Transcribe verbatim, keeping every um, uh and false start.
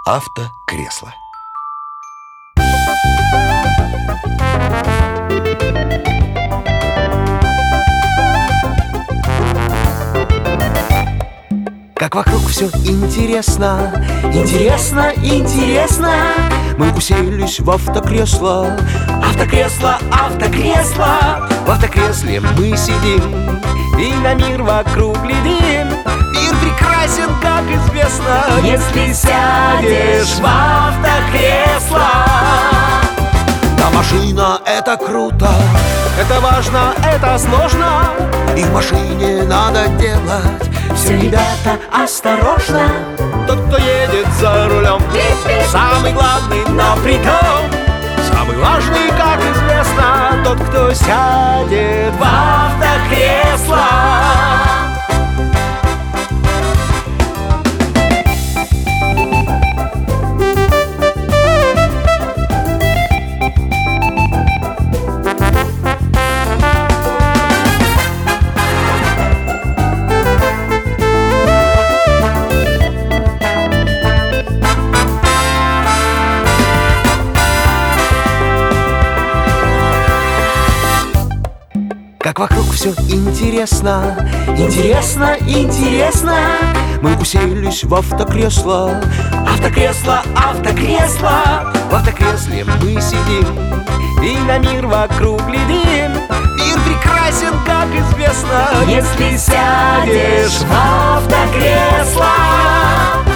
Автокресло. Как вокруг все интересно, интересно, интересно. Мы уселись в автокресло, автокресло, автокресло. В автокресле мы сидим и на мир вокруг глядим. Мир прекрасен, как известно, если сядешь в автокресло. Да, машина — это круто, это важно, это сложно. И в машине надо делать все, ребята, осторожно. Тот, кто едет за рулем, самый главный, но притом самый важный, как известно, тот, кто сядет в автокресло. Как вокруг все интересно, интересно, интересно. Мы уселись в автокресло, автокресло, автокресло. В автокресле мы сидим и на мир вокруг глядим. Мир прекрасен, как известно, если сядешь в автокресло.